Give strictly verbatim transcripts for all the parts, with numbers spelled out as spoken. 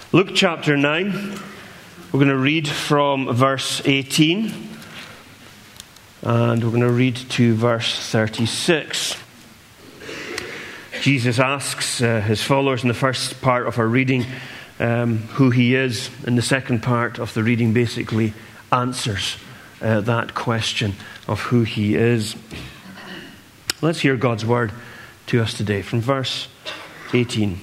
Luke chapter nine, we're going to read from verse eighteen, and we're going to read to verse thirty-six. Jesus asks uh, his followers in the first part of our reading um, who he is, and the second part of the reading basically answers uh, that question of who he is. Let's hear God's word to us today from verse eighteen.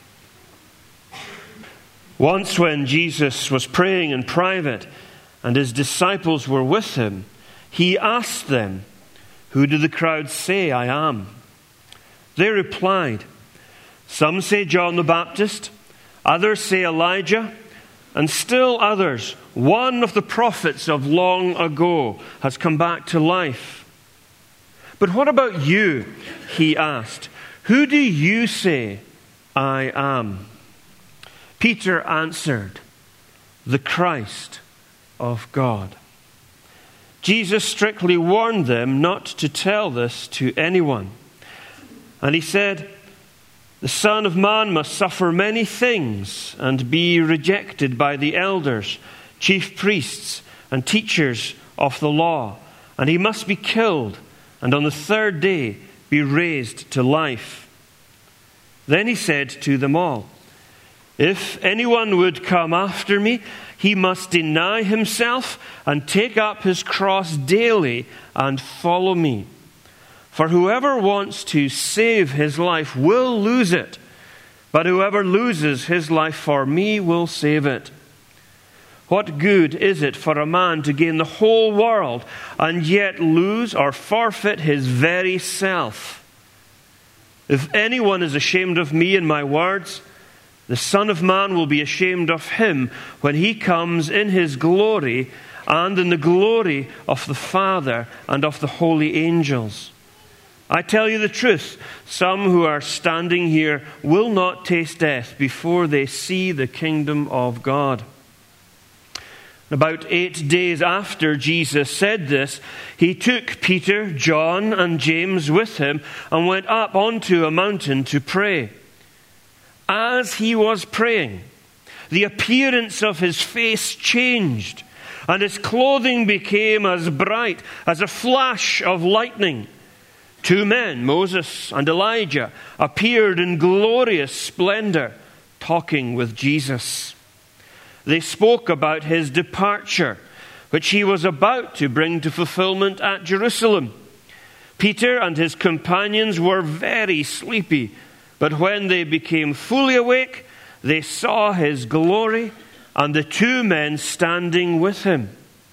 Once when Jesus was praying in private and his disciples were with him, he asked them, "Who do the crowd say I am?" They replied, "Some say John the Baptist, others say Elijah, and still others, one of the prophets of long ago has come back to life." "But what about you?" he asked. "Who do you say I am?" Peter answered, "The Christ of God." Jesus strictly warned them not to tell this to anyone. And he said, "The Son of Man must suffer many things and be rejected by the elders, chief priests, and teachers of the law. And he must be killed, and on the third day be raised to life." Then he said to them all, "If anyone would come after me, he must deny himself and take up his cross daily and follow me. For whoever wants to save his life will lose it, but whoever loses his life for me will save it. What good is it for a man to gain the whole world and yet lose or forfeit his very self? If anyone is ashamed of me and my words, the Son of Man will be ashamed of him when he comes in his glory and in the glory of the Father and of the holy angels. I tell you the truth, some who are standing here will not taste death before they see the kingdom of God." About eight days after Jesus said this, he took Peter, John, and James with him and went up onto a mountain to pray. As he was praying, the appearance of his face changed, and his clothing became as bright as a flash of lightning. Two men, Moses and Elijah, appeared in glorious splendor, talking with Jesus. They spoke about his departure, which he was about to bring to fulfillment at Jerusalem. Peter and his companions were very sleepy, but when they became fully awake, they saw his glory and the two men standing with him.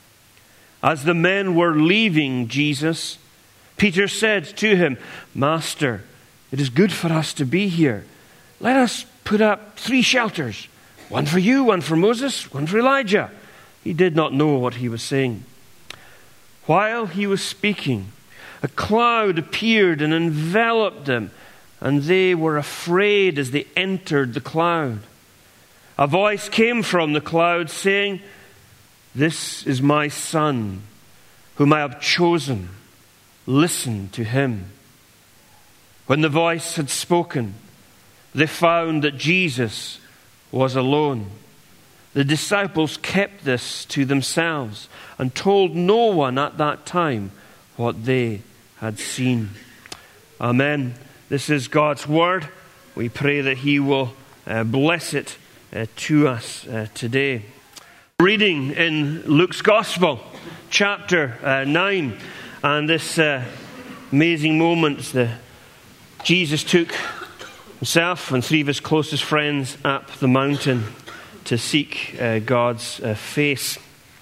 As the men were leaving Jesus, Peter said to him, "Master, it is good for us to be here. Let us put up three shelters, one for you, one for Moses, one for Elijah." He did not know what he was saying. While he was speaking, a cloud appeared and enveloped them, and they were afraid as they entered the cloud. A voice came from the cloud saying, "This is my Son, whom I have chosen. Listen to him." When the voice had spoken, they found that Jesus was alone. The disciples kept this to themselves and told no one at that time what they had seen. Amen. This is God's word. We pray that he will uh, bless it uh, to us uh, today. Reading in Luke's Gospel, chapter uh, nine, and this uh, amazing moment, the, Jesus took himself and three of his closest friends up the mountain to seek uh, God's uh, face.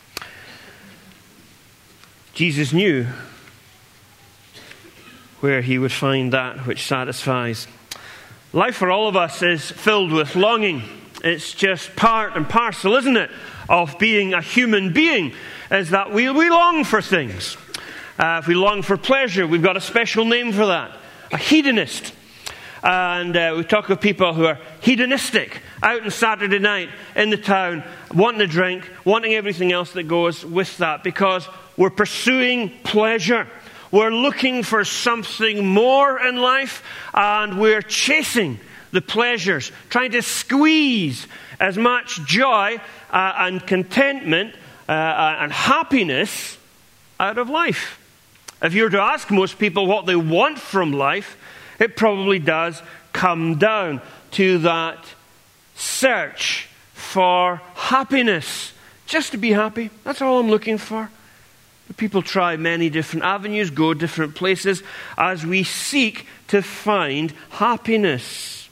Jesus knew where he would find that which satisfies. Life for all of us is filled with longing. It's just part and parcel, isn't it, of being a human being, is that we, we long for things. Uh, if we long for pleasure, we've got a special name for that, a hedonist. And uh, we talk of people who are hedonistic, out on Saturday night in the town, wanting a drink, wanting everything else that goes with that, because we're pursuing pleasure. We're looking for something more in life, and we're chasing the pleasures, trying to squeeze as much joy uh, and contentment uh, and happiness out of life. If you were to ask most people what they want from life, it probably does come down to that search for happiness. Just to be happy. That's all I'm looking for. People try many different avenues, go different places as we seek to find happiness.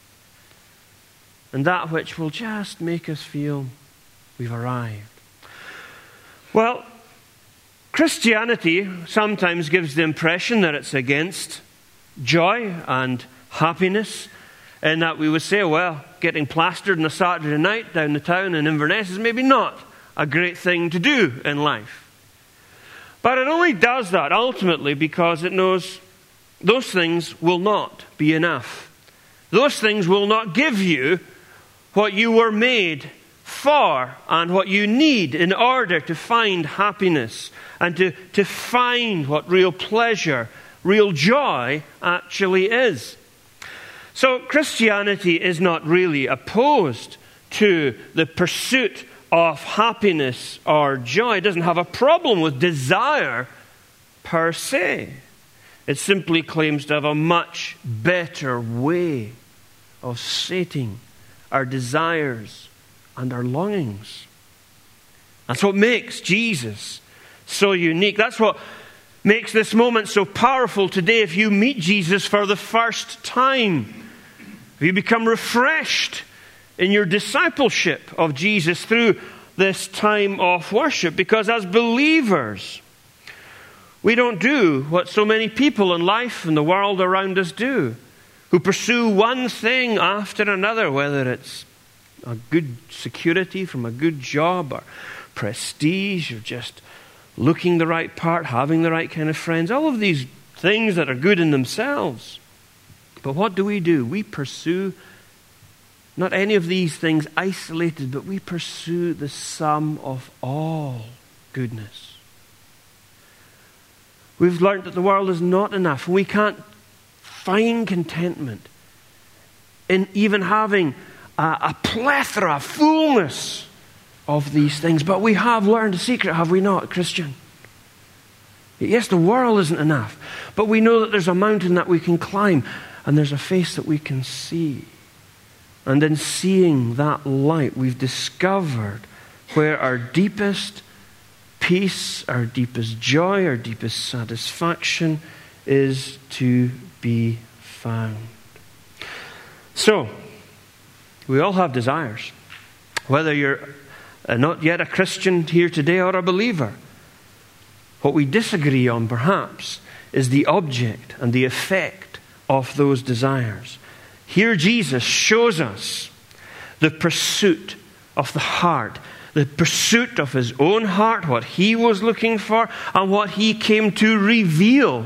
And that which will just make us feel we've arrived. Well, Christianity sometimes gives the impression that it's against joy and happiness, and that we would say, well, getting plastered on a Saturday night down the town in Inverness is maybe not a great thing to do in life. But it only does that ultimately because it knows those things will not be enough. Those things will not give you what you were made for and what you need in order to find happiness and to, to find what real pleasure, real joy actually is. So Christianity is not really opposed to the pursuit of happiness or joy. It doesn't have a problem with desire per se. It simply claims to have a much better way of sating our desires and our longings. That's what makes Jesus so unique. That's what makes this moment so powerful today. If you meet Jesus for the first time, if you become refreshed in your discipleship of Jesus through this time of worship, because as believers, we don't do what so many people in life and the world around us do, who pursue one thing after another, whether it's a good security from a good job or prestige or just looking the right part, having the right kind of friends, all of these things that are good in themselves. But what do we do? We pursue not any of these things isolated, but we pursue the sum of all goodness. We've learned that the world is not enough. We can't find contentment in even having a, a plethora, a fullness of these things. But we have learned a secret, have we not, Christian? Yes, the world isn't enough, but we know that there's a mountain that we can climb, and there's a face that we can see. And in seeing that light, we've discovered where our deepest peace, our deepest joy, our deepest satisfaction is to be found. So, we all have desires. Whether you're not yet a Christian here today or a believer, what we disagree on perhaps is the object and the effect of those desires. Here Jesus shows us the pursuit of the heart, the pursuit of his own heart, what he was looking for, and what he came to reveal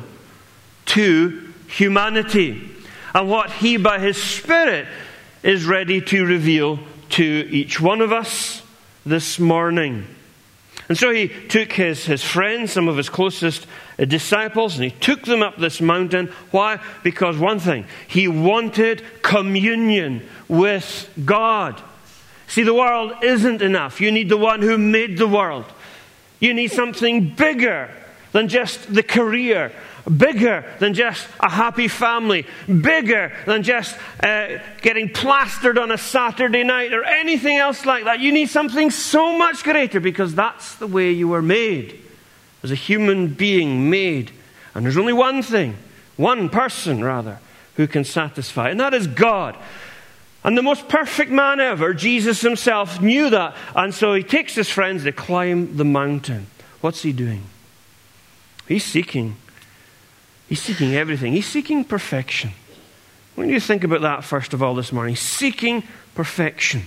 to humanity, and what he by his Spirit is ready to reveal to each one of us this morning. And so he took his, his friends, some of his closest disciples, and he took them up this mountain. Why? Because one thing, he wanted communion with God. See, the world isn't enough. You need the one who made the world. You need something bigger than just the career, bigger than just a happy family, bigger than just uh, getting plastered on a Saturday night or anything else like that. You need something so much greater, because that's the way you were made, as a human being made. And there's only one thing, one person rather, who can satisfy, and that is God. And the most perfect man ever, Jesus himself, knew that. And so he takes his friends to climb the mountain. What's he doing? He's seeking. He's seeking everything. He's seeking perfection. When you think about that, first of all, this morning, seeking perfection.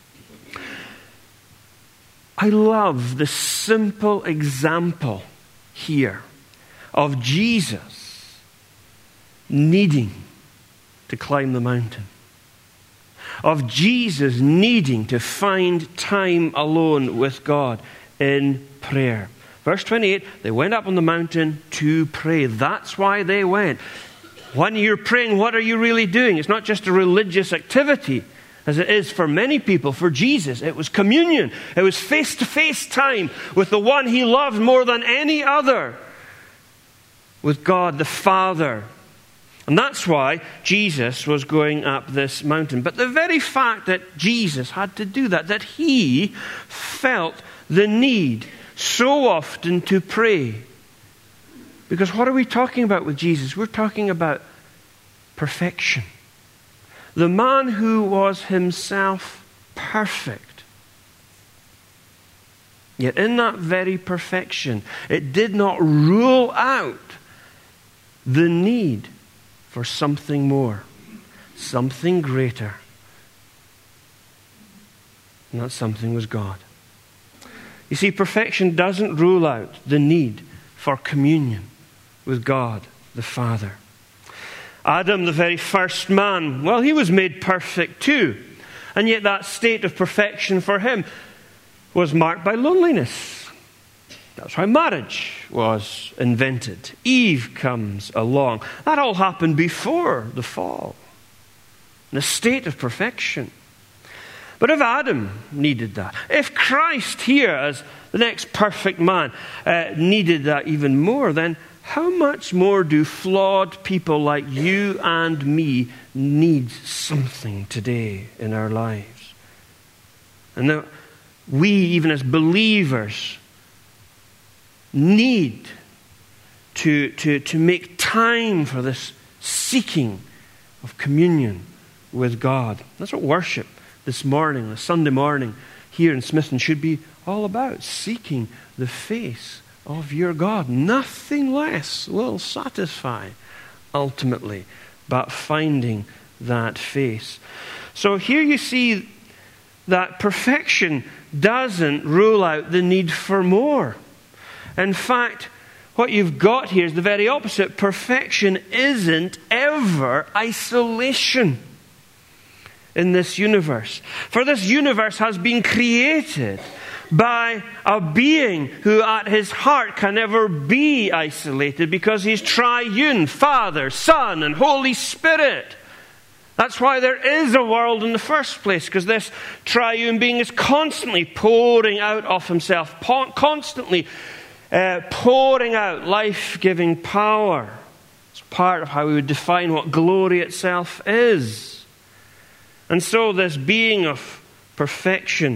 I love the simple example here of Jesus needing to climb the mountain. Of Jesus needing to find time alone with God in prayer. Verse twenty-eight, they went up on the mountain to pray. That's why they went. When you're praying, what are you really doing? It's not just a religious activity as it is for many people. For Jesus, it was communion. It was face-to-face time with the one he loved more than any other, with God the Father. And that's why Jesus was going up this mountain. But the very fact that Jesus had to do that, that he felt the need so often to pray. Because what are we talking about with Jesus? We're talking about perfection. The man who was himself perfect. Yet in that very perfection, it did not rule out the need for something more, something greater. And that something was God. You see, perfection doesn't rule out the need for communion with God the Father. Adam, the very first man, well, he was made perfect too. And yet that state of perfection for him was marked by loneliness. That's why marriage was invented. Eve comes along. That all happened before the fall, in a state of perfection. But if Adam needed that, if Christ here as the next perfect man uh, needed that even more, then how much more do flawed people like you and me need something today in our lives? And that we, even as believers, need to, to, to make time for this seeking of communion with God. That's what worship this morning, this Sunday morning here in Smithton should be all about. Seeking the face of your God. Nothing less will satisfy ultimately but finding that face. So here you see that perfection doesn't rule out the need for more. In fact, what you've got here is the very opposite. Perfection isn't ever isolation in this universe. For this universe has been created by a being who at his heart can never be isolated because he's triune, Father, Son, and Holy Spirit. That's why there is a world in the first place, because this triune being is constantly pouring out of himself, constantly uh, pouring out life-giving power. It's part of how we would define what glory itself is. And so this being of perfection,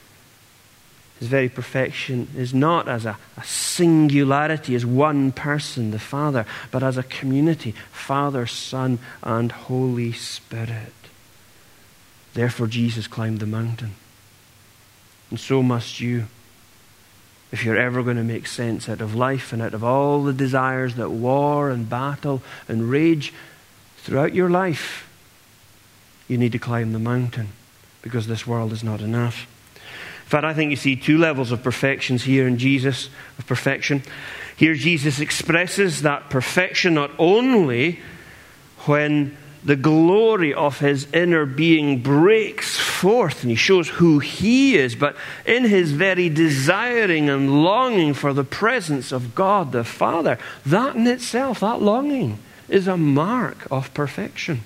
his very perfection, is not as a, a singularity, as one person, the Father, but as a community, Father, Son, and Holy Spirit. Therefore Jesus climbed the mountain. And so must you, if you're ever going to make sense out of life and out of all the desires that war and battle and rage throughout your life. You need to climb the mountain, because this world is not enough. In fact, I think you see two levels of perfections here in Jesus, of perfection. Here Jesus expresses that perfection not only when the glory of his inner being breaks forth and he shows who he is, but in his very desiring and longing for the presence of God the Father. That in itself, that longing, is a mark of perfection.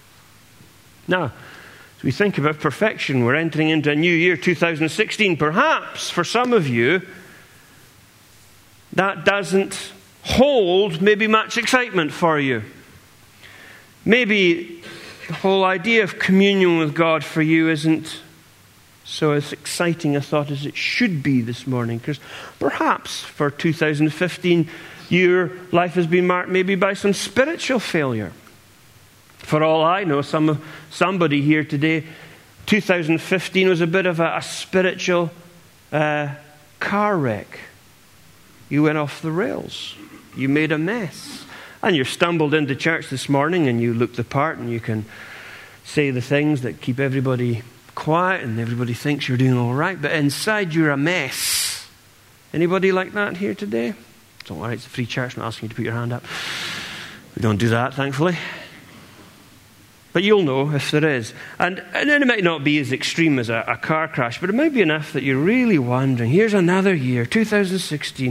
Now, as we think about perfection, we're entering into a new year, two thousand sixteen. Perhaps for some of you, that doesn't hold maybe much excitement for you. Maybe the whole idea of communion with God for you isn't so as exciting a thought as it should be this morning, because perhaps for two thousand fifteen, your life has been marked maybe by some spiritual failure. For all I know, some somebody here today, two thousand fifteen was a bit of a, a spiritual uh, car wreck. You went off the rails. You made a mess. And you stumbled into church this morning and you look the part and you can say the things that keep everybody quiet and everybody thinks you're doing all right. But inside you're a mess. Anybody like that here today? Don't worry, it's a free church. I'm not asking you to put your hand up. We don't do that, thankfully. But you'll know if there is. And, and it might not be as extreme as a, a car crash, but it might be enough that you're really wondering, here's another year, two thousand sixteen.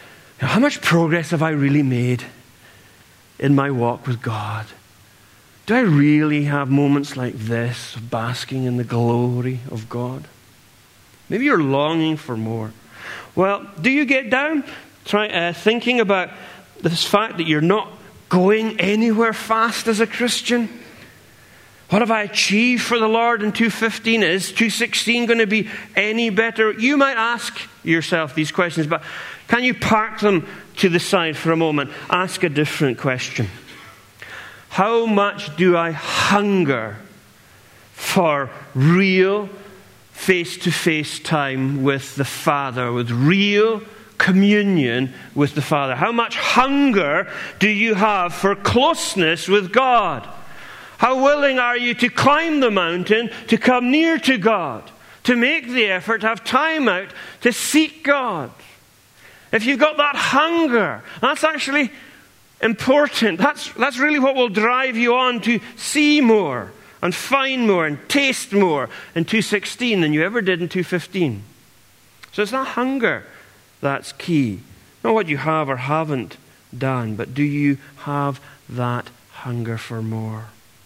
How much progress have I really made in my walk with God? Do I really have moments like this, basking in the glory of God? Maybe you're longing for more. Well, do you get down try, uh, thinking about this fact that you're not going anywhere fast as a Christian? What have I achieved for the Lord in two fifteen? Is two sixteen going to be any better? You might ask yourself these questions, but can you park them to the side for a moment? Ask a different question. How much do I hunger for real face-to-face time with the Father, with real communion with the Father? How much hunger do you have for closeness with God? How willing are you to climb the mountain, to come near to God, to make the effort, to have time out to seek God? If you've got that hunger, that's actually important. That's, that's really what will drive you on to see more and find more and taste more in two sixteen than you ever did in two fifteen. So it's that hunger that's key. Not what you have or haven't done, but do you have that hunger for more?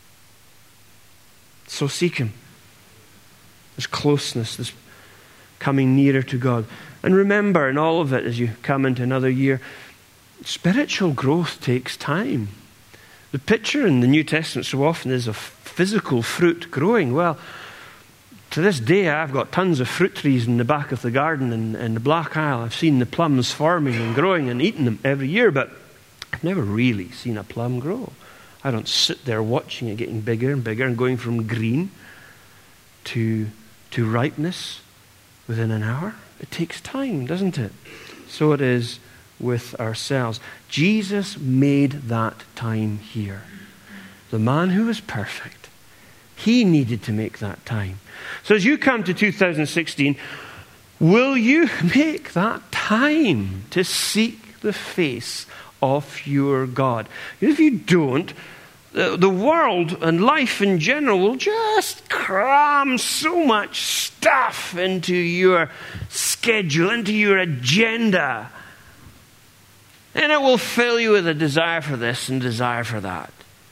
So seek Him. There's closeness, this coming nearer to God. And remember in all of it, as you come into another year, spiritual growth takes time. The picture in the New Testament so often is of physical fruit growing. Well, to this day, I've got tons of fruit trees in the back of the garden in, in the Black Isle. I've seen the plums forming and growing and eating them every year, but I've never really seen a plum grow. I don't sit there watching it getting bigger and bigger and going from green to, to ripeness within an hour. It takes time, doesn't it? So it is with ourselves. Jesus made that time here. The man who was perfect, He needed to make that time. So as you come to two thousand sixteen, will you make that time to seek the face of your God? If you don't, the world and life in general will just cram so much stuff into your schedule, into your agenda. And it will fill you with a desire for this and desire for that.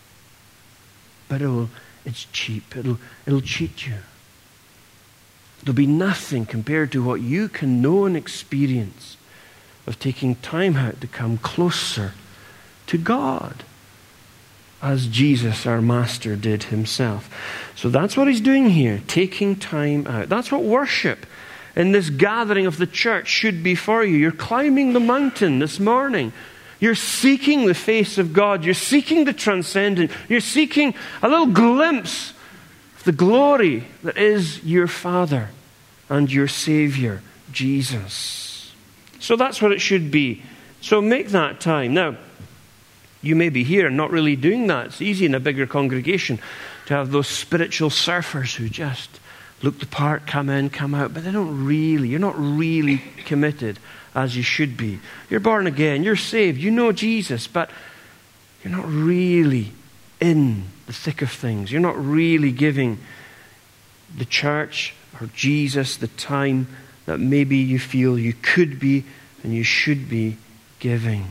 But it will, it's cheap. It'll, it'll cheat you. There'll be nothing compared to what you can know and experience of taking time out to come closer to God, as Jesus, our Master, did Himself. So that's what He's doing here, taking time out. That's what worship in this gathering of the church should be for you. You're climbing the mountain this morning. You're seeking the face of God. You're seeking the transcendent. You're seeking a little glimpse of the glory that is your Father and your Savior, Jesus. So that's what it should be. So make that time. Now, you may be here and not really doing that. It's easy in a bigger congregation to have those spiritual surfers who just look the part, come in, come out, but they don't really, you're not really committed as you should be. You're born again, you're saved, you know Jesus, but you're not really in the thick of things. You're not really giving the church or Jesus the time that maybe you feel you could be and you should be giving.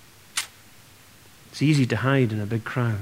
It's easy to hide in a big crowd.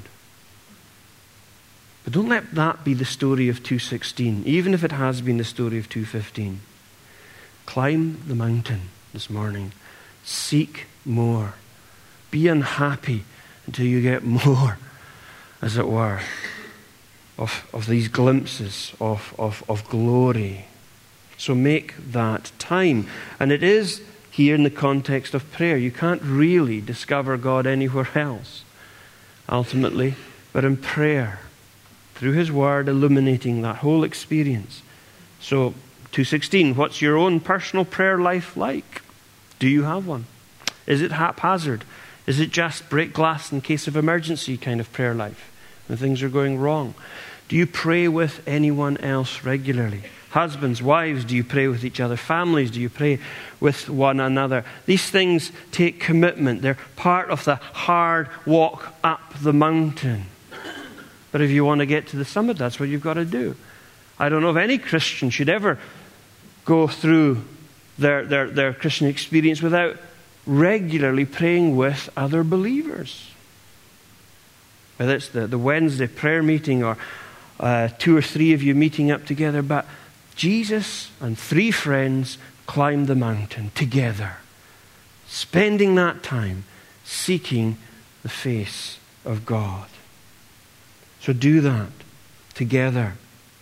But don't let that be the story of two sixteen, even if it has been the story of two fifteen. Climb the mountain this morning. Seek more. Be unhappy until you get more, as it were, of, of these glimpses of, of, of glory. So make that time. And it is here in the context of prayer. You can't really discover God anywhere else, ultimately, but in prayer, through His Word illuminating that whole experience. So, two sixteen, what's your own personal prayer life like? Do you have one? Is it haphazard? Is it just break glass in case of emergency kind of prayer life when things are going wrong? Do you pray with anyone else regularly? Husbands, wives, do you pray with each other? Families, do you pray with one another? These things take commitment. They're part of the hard walk up the mountain. But if you want to get to the summit, that's what you've got to do. I don't know if any Christian should ever go through their, their, their Christian experience without regularly praying with other believers. whether it's the, the Wednesday prayer meeting or uh, two or three of you meeting up together. But Jesus and three friends climbed the mountain together, spending that time seeking the face of God. So do that together,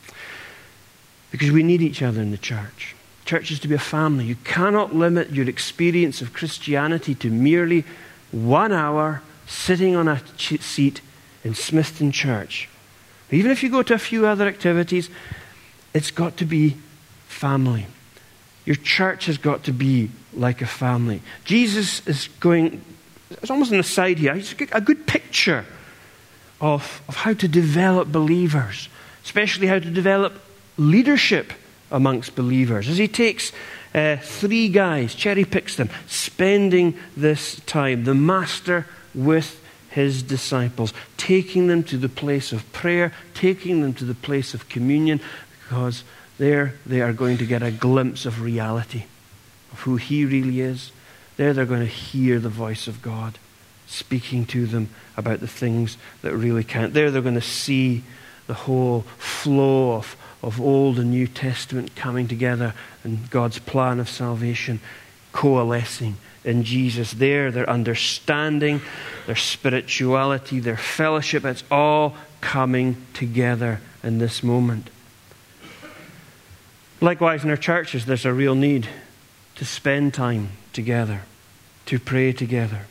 because we need each other in the church. Church is to be a family. You cannot limit your experience of Christianity to merely one hour sitting on a seat in Smithton Church. Even if you go to a few other activities, it's got to be family. Your church has got to be like a family. Jesus is going, it's almost an aside here, it's a good picture of, of how to develop believers, especially how to develop leadership amongst believers. As he takes uh, three guys, cherry picks them, spending this time, the master with his disciples, taking them to the place of prayer, taking them to the place of communion, because there they are going to get a glimpse of reality, of who he really is. There they're going to hear the voice of God speaking to them about the things that really count. There they're going to see the whole flow of, of Old and New Testament coming together and God's plan of salvation coalescing in Jesus. There, their understanding, their spirituality, their fellowship, it's all coming together in this moment. Likewise, in our churches, there's a real need to spend time together, to pray together.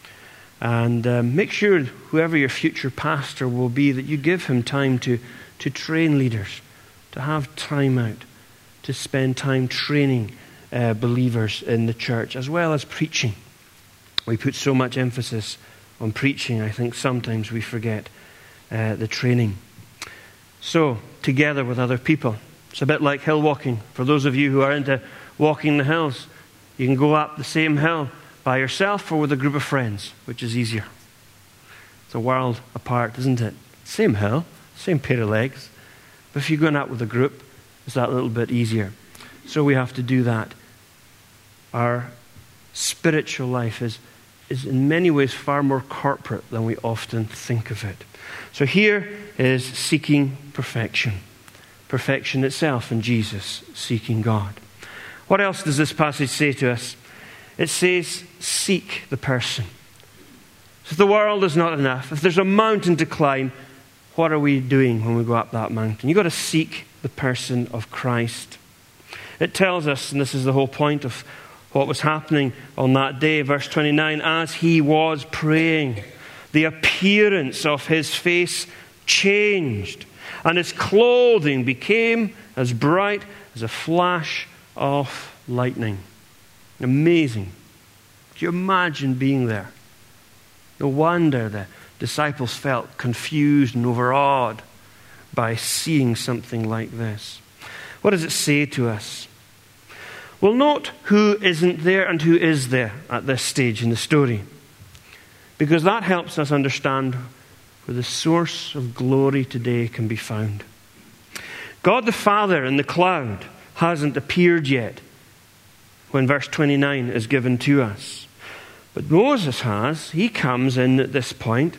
And um, make sure, whoever your future pastor will be, that you give him time to, to train leaders, to have time out, to spend time training uh, believers in the church, as well as preaching. We put so much emphasis on preaching, I think sometimes we forget uh, the training. So, together with other people. It's a bit like hill walking. For those of you who are into walking the hills, you can go up the same hill by yourself or with a group of friends, which is easier. It's a world apart, isn't it? Same hill, same pair of legs. But if you're going up with a group, it's that little bit easier. So we have to do that. Our spiritual life is, is in many ways far more corporate than we often think of it. So here is seeking perfection. Perfection itself in Jesus, seeking God. What else does this passage say to us? It says, seek the person. So if the world is not enough, if there's a mountain to climb, what are we doing when we go up that mountain? You've got to seek the person of Christ. It tells us, and this is the whole point of what was happening on that day, verse twenty-nine, as he was praying, the appearance of his face changed, and his clothing became as bright as a flash of lightning. Amazing. Do you imagine being there? No wonder the disciples felt confused and overawed by seeing something like this. What does it say to us? Well, note who isn't there and who is there at this stage in the story, because that helps us understand where the source of glory today can be found. God the Father in the cloud hasn't appeared yet when verse twenty-nine is given to us. But Moses has. He comes in at this point.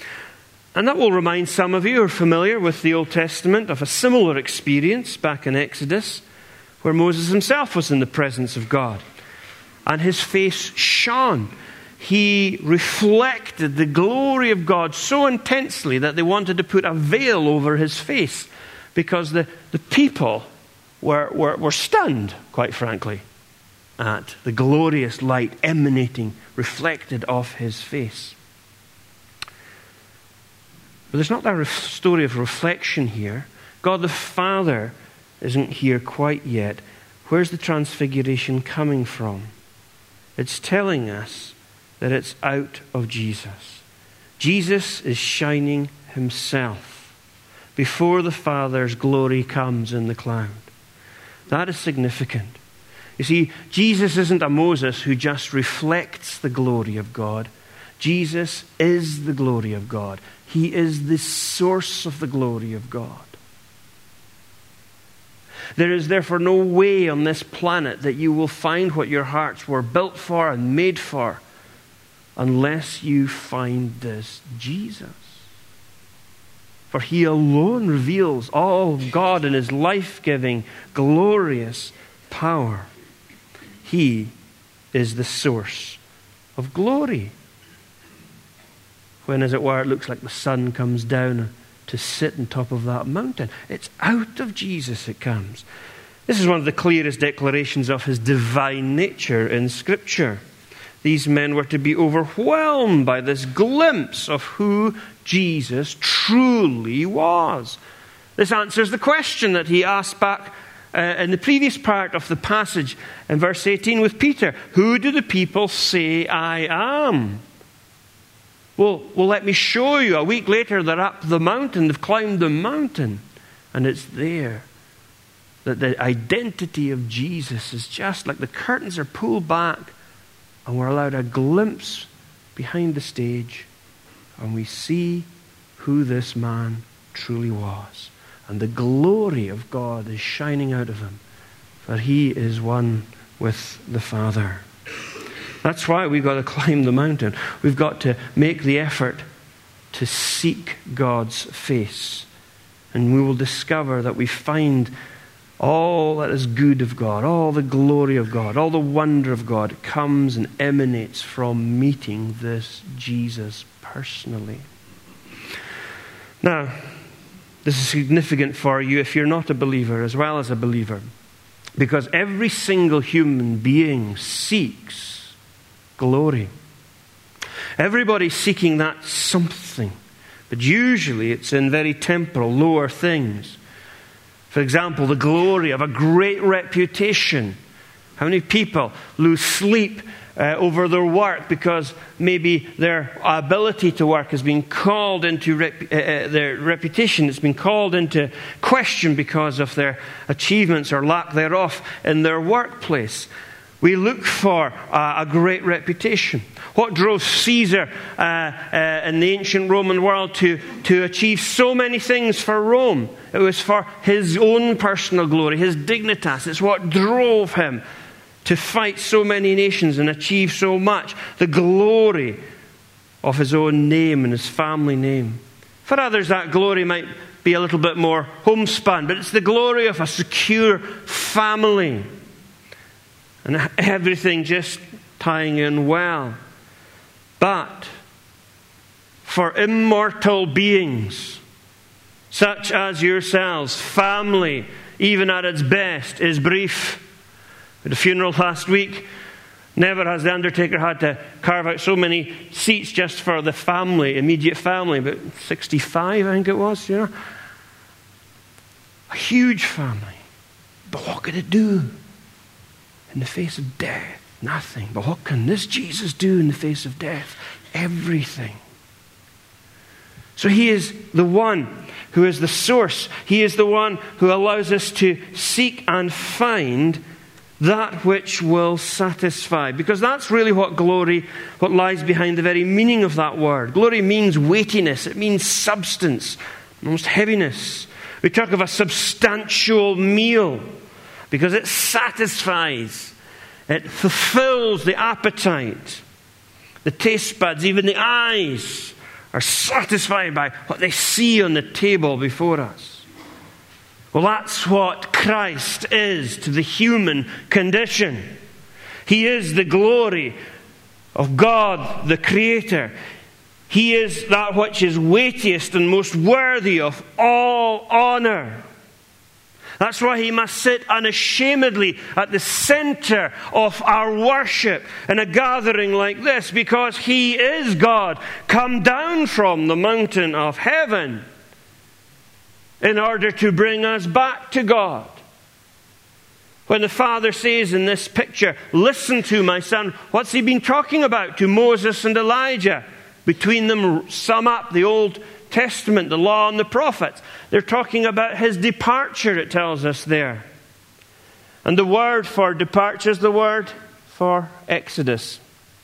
And that will remind some of you who are familiar with the Old Testament of a similar experience back in Exodus, where Moses himself was in the presence of God. And his face shone. He reflected the glory of God so intensely that they wanted to put a veil over his face, because the, the people were, were, were stunned, quite frankly, at the glorious light emanating, reflected off his face. But there's not that ref- story of reflection here. God the Father isn't here quite yet. Where's the transfiguration coming from? It's telling us that it's out of Jesus. Jesus is shining himself before the Father's glory comes in the cloud. That is significant. You see, Jesus isn't a Moses who just reflects the glory of God. Jesus is the glory of God. He is the source of the glory of God. There is therefore no way on this planet that you will find what your hearts were built for and made for unless you find this Jesus. For he alone reveals all of God in his life-giving, glorious power. He is the source of glory. When, as it were, it looks like the sun comes down to sit on top of that mountain, it's out of Jesus it comes. This is one of the clearest declarations of his divine nature in Scripture. These men were to be overwhelmed by this glimpse of who Jesus truly was. This answers the question that he asked back uh, in the previous part of the passage in verse eighteen with Peter. Who do the people say I am? Well, well, let me show you. A week later, they're up the mountain. They've climbed the mountain. And it's there that the identity of Jesus is just like the curtains are pulled back and we're allowed a glimpse behind the stage, and we see who this man truly was. And the glory of God is shining out of him, for he is one with the Father. That's why we've got to climb the mountain. We've got to make the effort to seek God's face. And we will discover that we find all that is good of God, all the glory of God, all the wonder of God comes and emanates from meeting this Jesus personally. Now, this is significant for you if you're not a believer as well as a believer, because every single human being seeks glory. Everybody's seeking that something, but usually it's in very temporal, lower things. For example, the glory of a great reputation. How many people lose sleep uh, over their work because maybe their ability to work has been called into rep- uh, their reputation? It's been called into question because of their achievements or lack thereof in their workplace. We look for uh, a great reputation. What drove Caesar uh, uh, in the ancient Roman world to, to achieve so many things for Rome? It was for his own personal glory, his dignitas. It's what drove him to fight so many nations and achieve so much. The glory of his own name and his family name. For others, that glory might be a little bit more homespun, but it's the glory of a secure family. And everything just tying in well. But for immortal beings, such as yourselves, family, even at its best, is brief. At a funeral last week, never has the undertaker had to carve out so many seats just for the family, immediate family, but sixty-five, I think it was, you know. A huge family. But what could it do? In the face of death, nothing. But what can this Jesus do in the face of death? Everything. So he is the one who is the source. He is the one who allows us to seek and find that which will satisfy. Because that's really what glory, what lies behind the very meaning of that word. Glory means weightiness. It means substance, almost heaviness. We talk of a substantial meal, because it satisfies, it fulfills the appetite. The taste buds, even the eyes, are satisfied by what they see on the table before us. Well, that's what Christ is to the human condition. He is the glory of God, the Creator. He is that which is weightiest and most worthy of all honor. That's why he must sit unashamedly at the center of our worship in a gathering like this, because he is God, come down from the mountain of heaven in order to bring us back to God. When the Father says in this picture, "Listen to my son," what's he been talking about to Moses and Elijah? Between them sum up the Old Testament, the law and the prophets. They're talking about his departure, it tells us there. And the word for departure is the word for Exodus.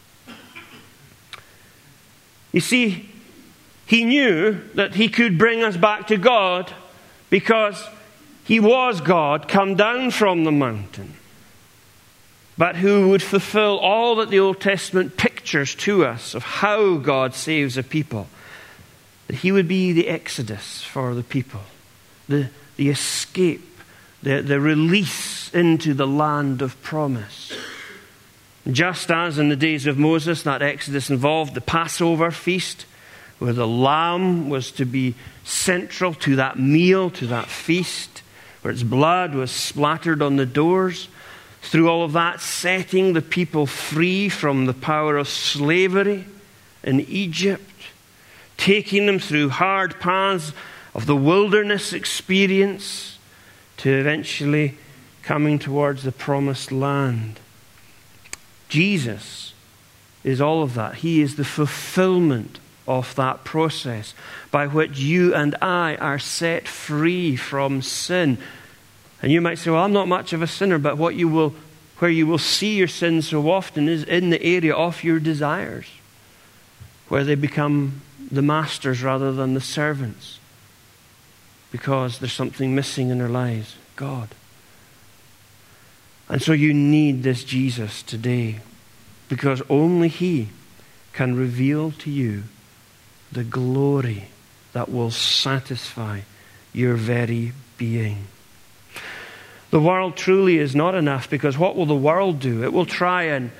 You see, he knew that he could bring us back to God because he was God, come down from the mountain, but who would fulfill all that the Old Testament pictures to us of how God saves a people. that he would be the exodus for the people, the, the escape, the, the release into the land of promise. Just as in the days of Moses, that exodus involved the Passover feast, where the lamb was to be central to that meal, to that feast, where its blood was splattered on the doors. Through all of that, setting the people free from the power of slavery in Egypt, taking them through hard paths of the wilderness experience to eventually coming towards the promised land. Jesus is all of that. He is the fulfillment of that process by which you and I are set free from sin. And you might say, well, I'm not much of a sinner, but what you will, where you will see your sin so often is in the area of your desires, where they become the masters rather than the servants, because there's something missing in their lives, God. And so you need this Jesus today, because only He can reveal to you the glory that will satisfy your very being. The world truly is not enough, because what will the world do? It will try and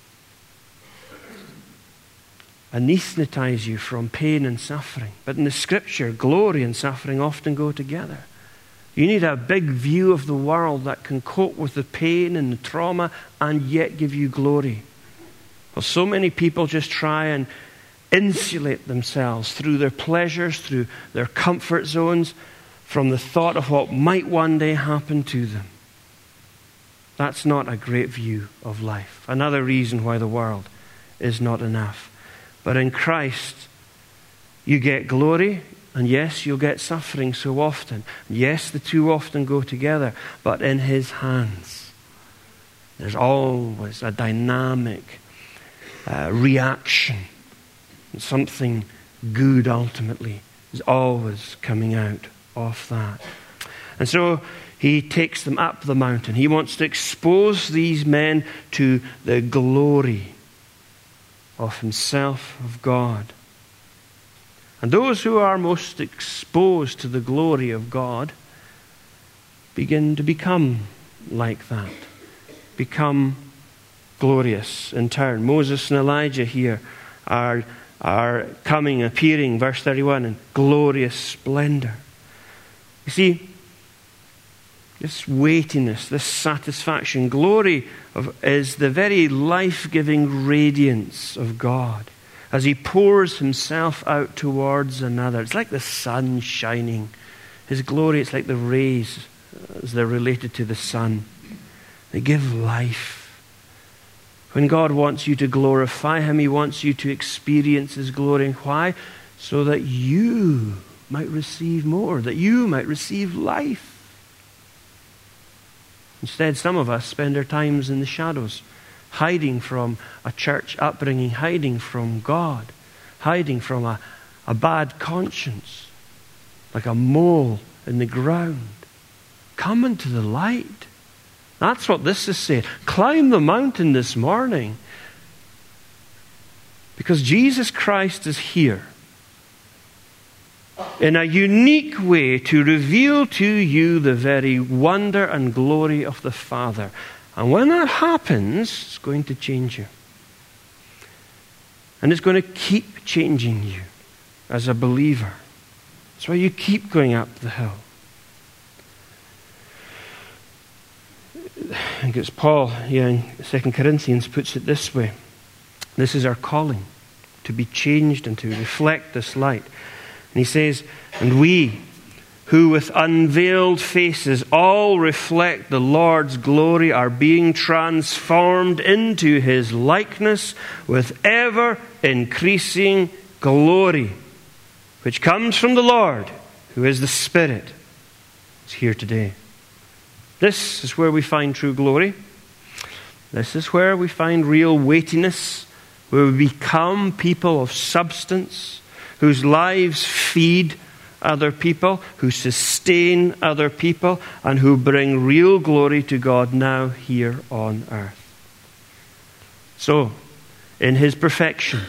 anesthetize you from pain and suffering. But in the Scripture, glory and suffering often go together. You need a big view of the world that can cope with the pain and the trauma and yet give you glory. Well, so many people just try and insulate themselves through their pleasures, through their comfort zones, from the thought of what might one day happen to them. That's not a great view of life. Another reason why the world is not enough. But in Christ, you get glory, and yes, you'll get suffering so often. Yes, the two often go together, but in His hands, there's always a dynamic uh, reaction. Something good ultimately is always coming out of that. And so He takes them up the mountain. He wants to expose these men to the glory of Himself, of God. And those who are most exposed to the glory of God begin to become like that, become glorious in turn. Moses and Elijah here are, are coming, appearing, verse thirty-one, in glorious splendor. You see, this weightiness, this satisfaction, glory of, is the very life-giving radiance of God as He pours Himself out towards another. It's like the sun shining. His glory, it's like the rays as they're related to the sun. They give life. When God wants you to glorify Him, He wants you to experience His glory. Why? So that you might receive more, that you might receive life. Instead, some of us spend our times in the shadows, hiding from a church upbringing, hiding from God, hiding from a, a bad conscience, like a mole in the ground. Come into the light. That's what this is saying. Climb the mountain this morning, because Jesus Christ is here in a unique way to reveal to you the very wonder and glory of the Father. And when that happens, it's going to change you. And it's going to keep changing you as a believer. That's why you keep going up the hill. I think it's Paul yeah, in Second Corinthians puts it this way. This is our calling, to be changed and to reflect this light. And he says, and we, who with unveiled faces all reflect the Lord's glory, are being transformed into His likeness with ever increasing glory, which comes from the Lord, who is the Spirit. It's here today. This is where we find true glory. This is where we find real weightiness, where we become people of substance, whose lives feed other people, who sustain other people, and who bring real glory to God now here on earth. So, in His perfection,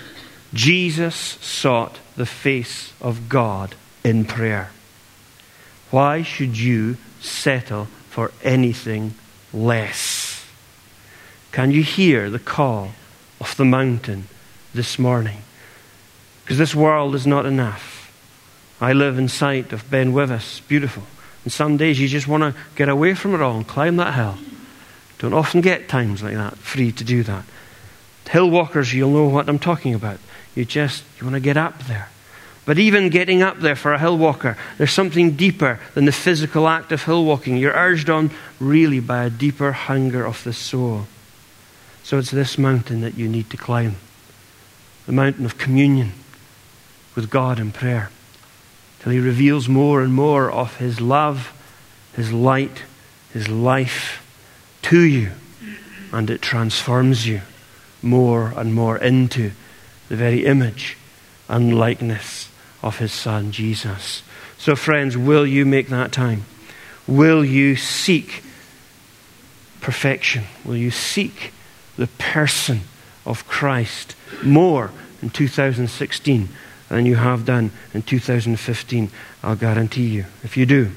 Jesus sought the face of God in prayer. Why should you settle for anything less? Can you hear the call of the mountain this morning? Because this world is not enough. I live in sight of Ben Wyvis, beautiful. And some days you just want to get away from it all and climb that hill. Don't often get times like that, free to do that. Hill walkers, you'll know what I'm talking about. You just, you want to get up there. But even getting up there for a hill walker, there's something deeper than the physical act of hill walking. You're urged on really by a deeper hunger of the soul. So it's this mountain that you need to climb. The mountain of communion with God in prayer. Till He reveals more and more of His love, His light, His life to you. And it transforms you more and more into the very image and likeness of His Son, Jesus. So friends, will you make that time? Will you seek perfection? Will you seek the person of Christ more in two thousand sixteen than you have done in two thousand fifteen? I'll guarantee you. If you do,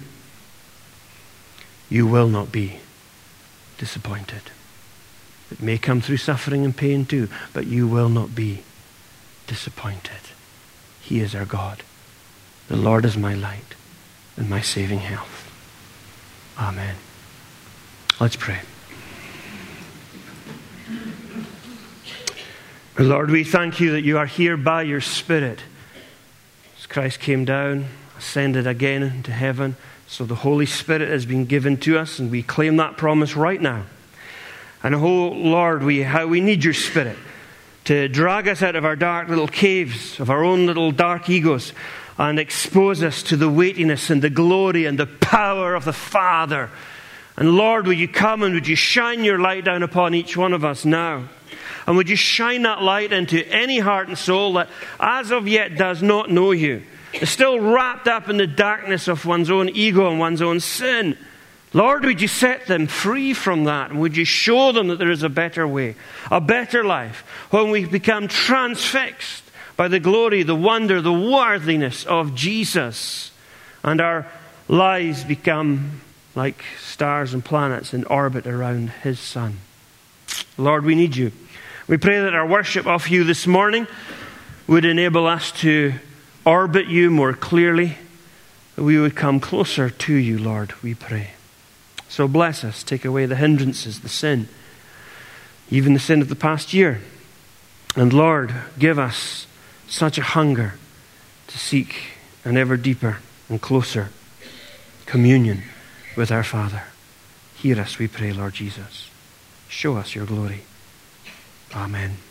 you will not be disappointed. It may come through suffering and pain too, but you will not be disappointed. He is our God. The Lord is my light and my saving health. Amen. Let's pray. Lord, we thank you that you are here by your Spirit. As Christ came down, ascended again into heaven, so the Holy Spirit has been given to us, and we claim that promise right now. And oh Lord, we how we need your Spirit to drag us out of our dark little caves, of our own little dark egos, and expose us to the weightiness and the glory and the power of the Father. And Lord, would you come and would you shine your light down upon each one of us now? And would you shine that light into any heart and soul that as of yet does not know you, is still wrapped up in the darkness of one's own ego and one's own sin. Lord, would you set them free from that? And would you show them that there is a better way, a better life, when we become transfixed by the glory, the wonder, the worthiness of Jesus, and our lives become like stars and planets in orbit around His Son. Lord, we need you. We pray that our worship of you this morning would enable us to orbit you more clearly, that we would come closer to you, Lord, we pray. So bless us, take away the hindrances, the sin, even the sin of the past year. And Lord, give us such a hunger to seek an ever deeper and closer communion with our Father. Hear us, we pray, Lord Jesus. Show us your glory. Amen.